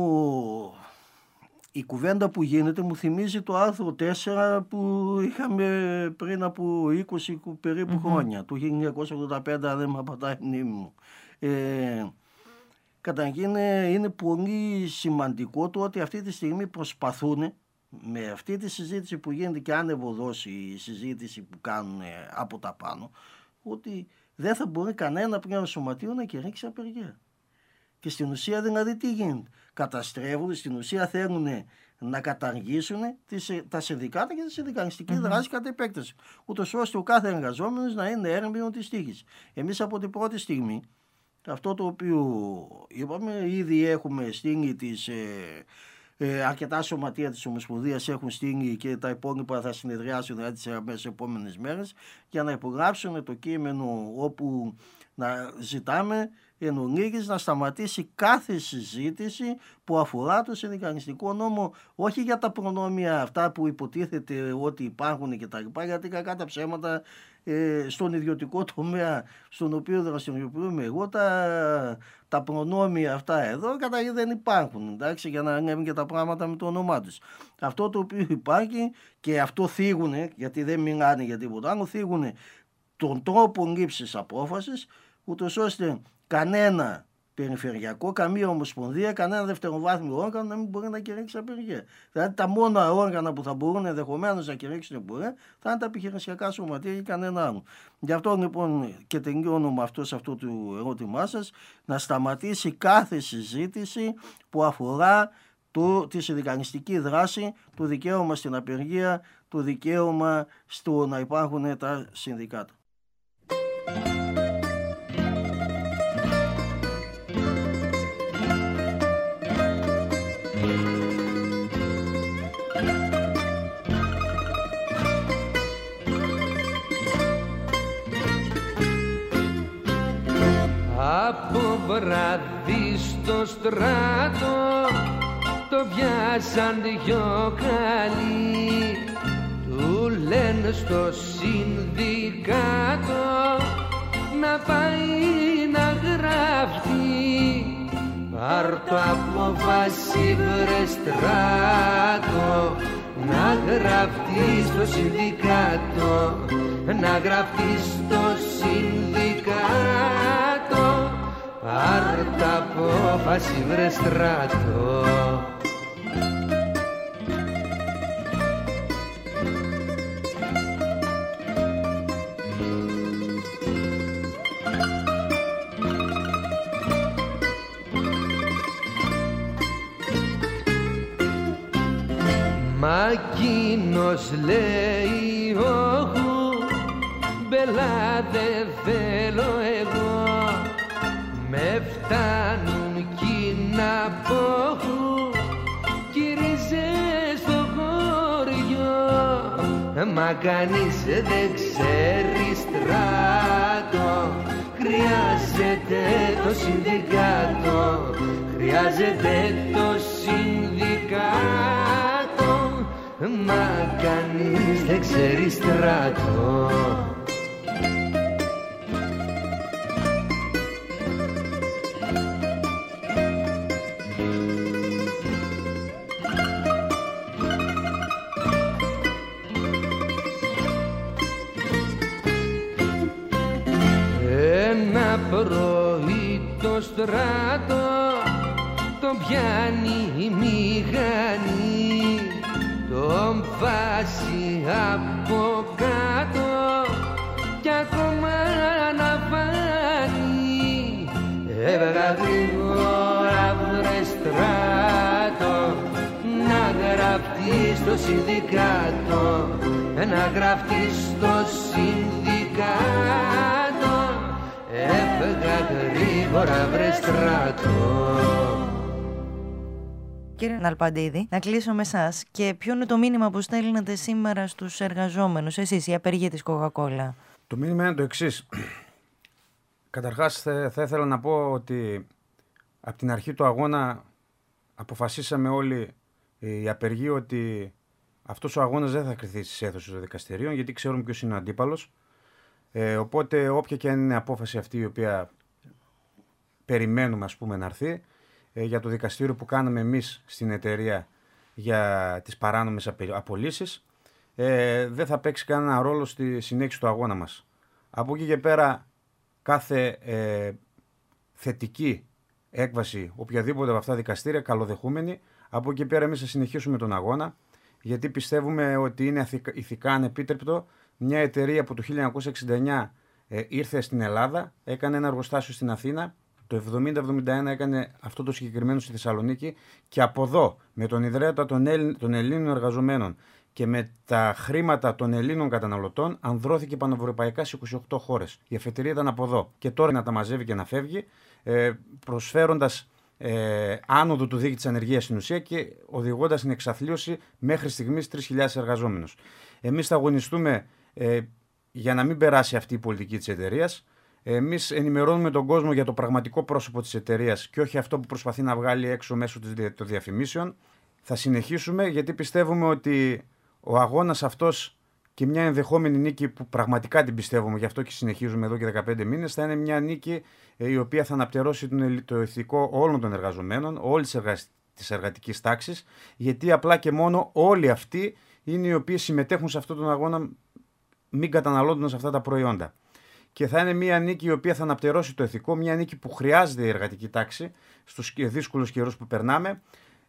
η κουβέντα που γίνεται μου θυμίζει το άρθρο τέσσερα που είχαμε πριν από είκοσι περίπου mm-hmm. χρόνια, του χίλια εννιακόσια ογδόντα πέντε, αν δεν με απατάει η μνήμη μου. Ε, καταρχήν είναι πολύ σημαντικό το ότι αυτή τη στιγμή προσπαθούν με αυτή τη συζήτηση που γίνεται, και άνευ δώσει η συζήτηση που κάνουν από τα πάνω, ότι δεν θα μπορεί κανένα πλέον σωματείο να κηρύξει απεργία. Και στην ουσία δηλαδή τι γίνεται? Καταστρέφουν, στην ουσία θέλουν να καταργήσουν τις, τα συνδικάτα και τη συνδικαλιστική mm-hmm. δράση κατά επέκταση, ούτως ώστε ο κάθε εργαζόμενος να είναι έρμεο της τύχης. Εμείς από την πρώτη στιγμή, αυτό το οποίο είπαμε, ήδη έχουμε στείλει τις, ε, ε, αρκετά σωματεία της Ομοσπονδίας έχουν στείλει, και τα υπόλοιπα θα συνεδριάσουν δηλαδή τις επόμενες μέρες, για να υπογράψουν το κείμενο όπου να ζητάμε εν ολίγης να σταματήσει κάθε συζήτηση που αφορά το συνδικαλιστικό νόμο, όχι για τα προνόμια αυτά που υποτίθεται ότι υπάρχουν και τα λοιπά, γιατί κακά τα ψέματα ε, στον ιδιωτικό τομέα στον οποίο δραστηριοποιούμε εγώ, τα, τα προνόμια αυτά εδώ καταρχήν δεν υπάρχουν, εντάξει, για να λέμε και τα πράγματα με το όνομά τους. Αυτό το οποίο υπάρχει, και αυτό θίγουν, γιατί δεν μιλάνε για τίποτα άλλο, θίγουν τον τρόπο λήψης απόφασης, ούτως ώστε κανένα περιφερειακό, καμία ομοσπονδία, κανένα δευτεροβάθμιο όργανο να μην μπορεί να κηρύξει απεργία. Δηλαδή τα μόνα όργανα που θα μπορούν ενδεχομένως να κηρύξουν απεργία θα είναι τα επιχειρησιακά σωματεία και κανένα άλλο. Γι' αυτό λοιπόν, και τελειώνω με αυτό, σε αυτό το ερώτημά σας, να σταματήσει κάθε συζήτηση που αφορά το, τη συνδικαλιστική δράση, το δικαίωμα στην απεργία, το δικαίωμα στο να υπάρχουν τα συνδικάτα. Από βράδυ στο στράτο το βιάσαν δυο καλοί, του λένε στο συνδικάτο να πάει να γραφτεί. Πάρ' το απόφαση βρε στράτο, να γραφτεί στο συνδικάτο, να γραφτεί στο συνδικάτο. Πάρ' το απόφαση βρε στράτο. Μα εκείνος λέει όχου, μπελά δεν θέλω εγώ, με φτάνουν κι να πόχου, κυρίζες στο χωριό. Μα κανείς δεν ξέρει στράτο, χρειάζεται το συνδικάτο, χρειάζεται το συνδικάτο. Μα κανείς δεν ξέρει στράτο. πρωί το στράτο τον πιάνει η μηχανή, τον φάσει από κάτω κι ακόμα να φάνει. Έβγα γρήγορα βρε στράτο να γραφτεί στο συνδικάτο, να γραφτεί στο συνδικάτο. Έβγα γρήγορα βρε στράτο. Κύριε Ναλπαντίδη, να κλείσω με εσάς. Και ποιο είναι το μήνυμα που στέλνετε σήμερα στους εργαζόμενους, εσείς, η απεργία της Coca-Cola? Το μήνυμα είναι το εξής. Καταρχάς θα, θα ήθελα να πω ότι από την αρχή του αγώνα αποφασίσαμε όλοι οι απεργοί ότι αυτός ο αγώνας δεν θα κριθεί στις αίθουσες των δικαστηρίων, γιατί ξέρουμε ποιος είναι ο αντίπαλος. Ε, οπότε όποια και αν είναι απόφαση αυτή η οποία περιμένουμε, ας πούμε, να έρθει, ε, για το δικαστήριο που κάναμε εμείς στην εταιρεία για τις παράνομες απολύσεις, ε, δεν θα παίξει κανένα ρόλο στη συνέχιση του αγώνα μας. Από εκεί και πέρα κάθε ε, θετική έκβαση οποιαδήποτε από αυτά τα δικαστήρια καλοδεχούμενη. Από εκεί πέρα εμείς θα συνεχίσουμε τον αγώνα, γιατί πιστεύουμε ότι είναι ηθικά ανεπίτρεπτο μια εταιρεία που το χίλια εννιακόσια εξήντα εννιά ε, ήρθε στην Ελλάδα, έκανε ένα εργοστάσιο στην Αθήνα, το εβδομήντα εβδομήντα ένα έκανε αυτό το συγκεκριμένο στη Θεσσαλονίκη και από εδώ με τον ιδρύοντα των, Έλλην, των Ελλήνων εργαζομένων και με τα χρήματα των Ελλήνων καταναλωτών ανδρώθηκε πανευρωπαϊκά σε είκοσι οκτώ χώρες. Η αφετηρία ήταν από εδώ. Και τώρα να τα μαζεύει και να φεύγει, ε, προσφέροντας ε, άνοδο του δείκτη της ανεργίας στην ουσία και οδηγώντας στην εξαθλίωση μέχρι στιγμής τρεις χιλιάδες εργαζόμενους. Εμείς θα αγωνιστούμε ε, για να μην περάσει αυτή η πολιτική της εταιρείας. Εμείς ενημερώνουμε τον κόσμο για το πραγματικό πρόσωπο της εταιρείας και όχι αυτό που προσπαθεί να βγάλει έξω μέσω των διαφημίσεων. Θα συνεχίσουμε γιατί πιστεύουμε ότι ο αγώνας αυτός και μια ενδεχόμενη νίκη που πραγματικά την πιστεύουμε, γι' αυτό και συνεχίζουμε εδώ και δεκαπέντε μήνες, θα είναι μια νίκη η οποία θα αναπτερώσει το ηθικό όλων των εργαζομένων, όλης της εργατικής τάξης, γιατί απλά και μόνο όλοι αυτοί είναι οι οποίοι συμμετέχουν σε αυτόν τον αγώνα μην καταναλώνοντας αυτά τα προϊόντα. Και θα είναι μια νίκη η οποία θα αναπτερώσει το ηθικό, μια νίκη που χρειάζεται η εργατική τάξη στους δύσκολους καιρούς που περνάμε,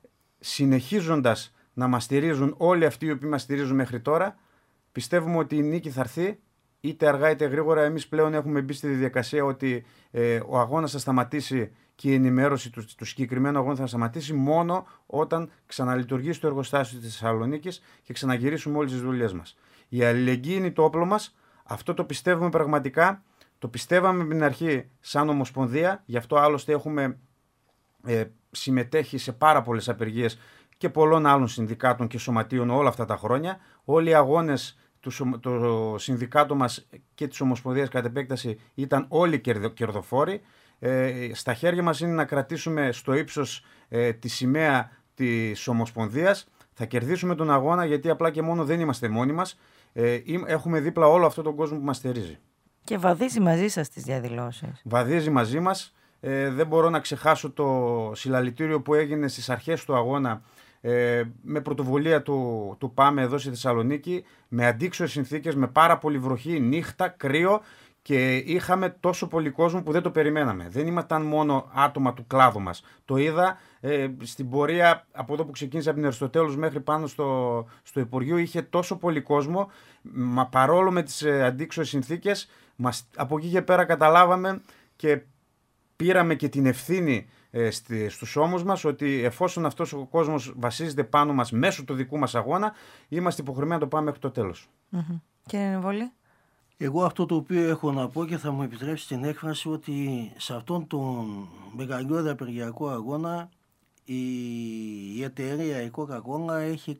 συνεχίζοντας να μας στηρίζουν όλοι αυτοί οι οποίοι μας στηρίζουν μέχρι τώρα. Πιστεύουμε ότι η νίκη θα έρθει, είτε αργά είτε γρήγορα. Εμείς πλέον έχουμε μπει στη διαδικασία ότι ε, ο αγώνας θα σταματήσει και η ενημέρωση του, του συγκεκριμένου αγώνα θα σταματήσει μόνο όταν ξαναλειτουργήσει το εργοστάσιο της Θεσσαλονίκης και ξαναγυρίσουμε όλες τις δουλειές μας. Η αλληλεγγύη είναι το όπλο μας. Αυτό το πιστεύουμε πραγματικά. Το πιστεύαμε από την αρχή σαν Ομοσπονδία. Γι' αυτό άλλωστε έχουμε ε, συμμετέχει σε πάρα πολλές απεργίες και πολλών άλλων συνδικάτων και σωματείων όλα αυτά τα χρόνια. Όλοι οι αγώνες του το συνδικάτο μας και της Ομοσπονδίας κατ' επέκταση ήταν όλοι κερδοφόροι. Ε, στα χέρια μας είναι να κρατήσουμε στο ύψος ε, τη σημαία της Ομοσπονδίας. Θα κερδίσουμε τον αγώνα γιατί απλά και μόνο δεν είμαστε μόνοι μας. Ε, έχουμε δίπλα όλο αυτόν τον κόσμο που μας στηρίζει. Και βαδίζει μαζί σας τις διαδηλώσεις. Βαδίζει μαζί μας. Ε, δεν μπορώ να ξεχάσω το συλλαλητήριο που έγινε στις αρχές του αγώνα ε, με πρωτοβουλία του, του ΠΑΜΕ εδώ στη Θεσσαλονίκη, με αντίξωες συνθήκες, με πάρα πολύ βροχή, νύχτα, κρύο και είχαμε τόσο πολύ κόσμο που δεν το περιμέναμε. Δεν ήμασταν μόνο άτομα του κλάδου μας. Το είδα ε, στην πορεία από εδώ που ξεκίνησε από την Αριστοτέλους μέχρι πάνω στο, στο Υπουργείο, είχε τόσο πολύ κόσμο, μα παρόλο με τις ε, αντίξωες συνθήκες, μας, από εκεί και πέρα καταλάβαμε και πήραμε και την ευθύνη ε, στη, στους ώμους μας ότι εφόσον αυτός ο κόσμος βασίζεται πάνω μας μέσω του δικού μας αγώνα, είμαστε υποχρεωμένοι να το πάμε μέχρι το τέλος. Mm-hmm. Κύριε Νεβόλη. Εγώ αυτό το οποίο έχω να πω και θα μου επιτρέψει την έκφραση ότι σε αυτόν τον μεγαλειώδη απεργιακό αγώνα η, η εταιρεία η Coca-Cola έχει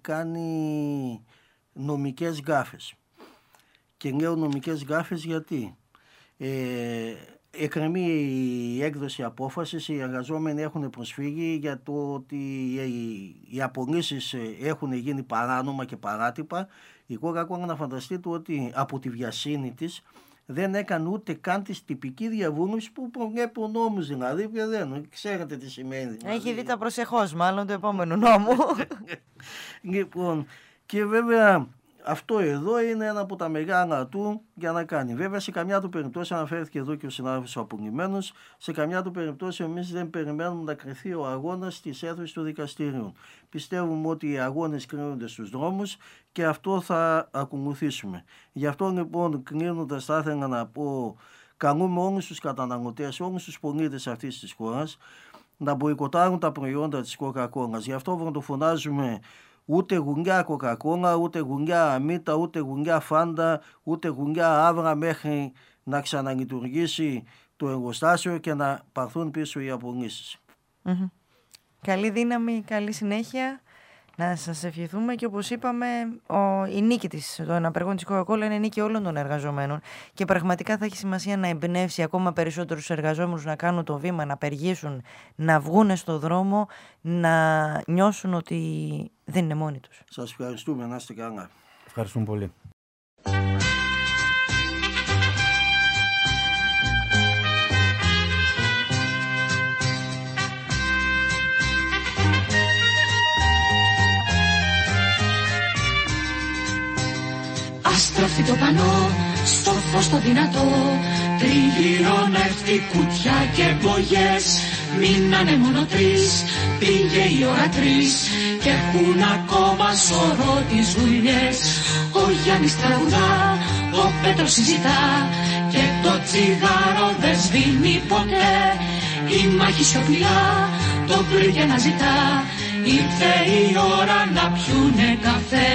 κάνει νομικές γκάφες. Και λέω νομικές γκάφες γιατί ε, εκκρεμεί η έκδοση απόφασης, οι εργαζόμενοι έχουν προσφύγει για το ότι οι, οι απολύσεις έχουν γίνει παράνομα και παράτυπα. Η Coca-Cola να φανταστεί του ότι από τη βιασύνη της δεν έκανε ούτε καν τη τυπική διαβούλευση που προβλέπει ο νόμος, δηλαδή και δεν ξέρετε τι σημαίνει. Έχει δει τα προσεχώς μάλλον του επόμενου νόμου. Λοιπόν, και βέβαια αυτό εδώ είναι ένα από τα μεγάλα του για να κάνει. Βέβαια, σε καμιά του περίπτωση, αναφέρθηκε εδώ και ο συνάδελφος ο απονημένος, σε καμιά του περίπτωση εμείς δεν περιμένουμε να κρυθεί ο αγώνας στις αίθουσες του δικαστήριου. Πιστεύουμε ότι οι αγώνες κρίνονται στους δρόμους και αυτό θα ακολουθήσουμε. Γι' αυτό λοιπόν, κλείνοντας, θα ήθελα να πω, καλούμε όλους τους καταναλωτές, όλους τους πολίτες αυτής της χώρας να μποϊκοτάρουν τα προϊόντα της Coca-Cola. Γι' αυτό βροντοφωνάζουμε ούτε γουνιά Coca-Cola, ούτε γουνιά Αμίτα, ούτε γουνιά Φάντα, ούτε γουνιά Άβρα μέχρι να ξαναλειτουργήσει το εργοστάσιο και να πάρθουν πίσω οι απολύσεις. Mm-hmm. Καλή δύναμη, καλή συνέχεια. Να σας ευχηθούμε και όπως είπαμε, ο, η νίκη της, των απεργών της Coca-Cola είναι νίκη όλων των εργαζομένων και πραγματικά θα έχει σημασία να εμπνεύσει ακόμα περισσότερους εργαζόμενους να κάνουν το βήμα, να απεργήσουν, να βγουν στο δρόμο, να νιώσουν ότι δεν είναι μόνοι τους. Σας ευχαριστούμε, να είστε καλά. Ευχαριστούμε πολύ. Αστραφεί το πανό, στο φως το δυνατό, τριγύρω νεύτη, κουτιά και μπογιές. Μείνανε μόνο τρεις, πήγε η ώρα τρεις και έχουν ακόμα σωρό τις δουλειές. Ο Γιάννης τραγουδά, ο Πέτρος συζητά και το τσιγάρο δεν σβήνει ποτέ. Η μάχη σιωπηλά, το πλήρια να ζητά, ήρθε η ώρα να πιούνε καφέ.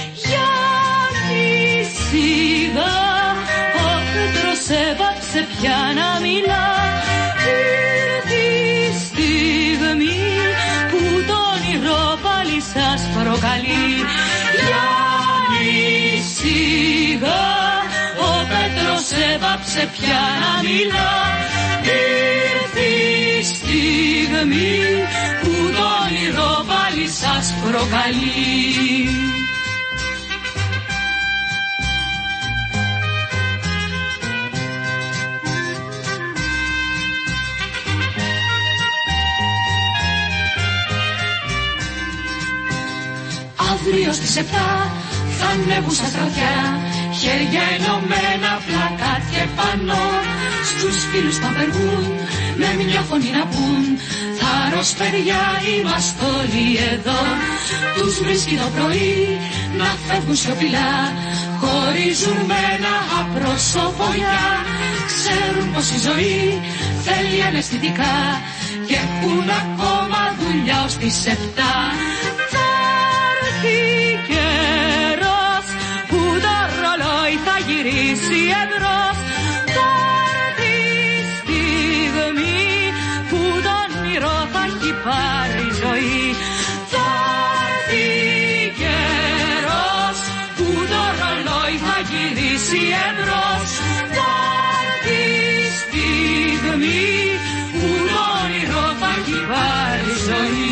Σιγά, ο Πέτρος έβαψε πια να μιλά. Ήρθε η στιγμή που το όνειρο πάλι σας προκαλεί. Γιάννη, σιγά, ο Πέτρος έβαψε πια να μιλά. Ήρθε η στιγμή που το όνειρο πάλι σας προκαλεί. Αύριο στις επτά θα ανέβουν στα στρατιά, χέρια ενωμένα, πλακάτια επάνω. Στους φίλους που απεργούν με μια φωνή να πούν, θάρρος παιδιά, είμαστε όλοι εδώ. Τους βρίσκει το πρωί να φεύγουν σιωπηλά, χωρίζουν με ένα απρόσωπο γεια. Ξέρουν πως η ζωή θέλει αναισθητικά και έχουν ακόμα δουλειά ως τις επτά. Καιρός που το ρολόι θα γυρίσει εμπρός. Τάρτη στιγμή που το όνειρο θα έχει πάρει ζωή. Τάρτη καιρός που το ρολόι θα γυρίσει εμπρός. Τάρτη στιγμή που το όνειρο θα έχει πάρει ζωή.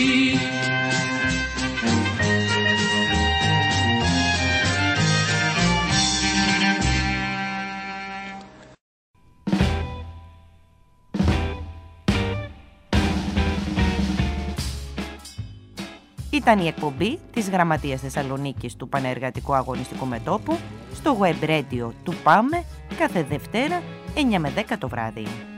Ήταν η εκπομπή της Γραμματείας Θεσσαλονίκης του Πανεργατικού Αγωνιστικού Μετώπου στο web radio του ΠΑΜΕ κάθε Δευτέρα εννιά με δέκα το βράδυ.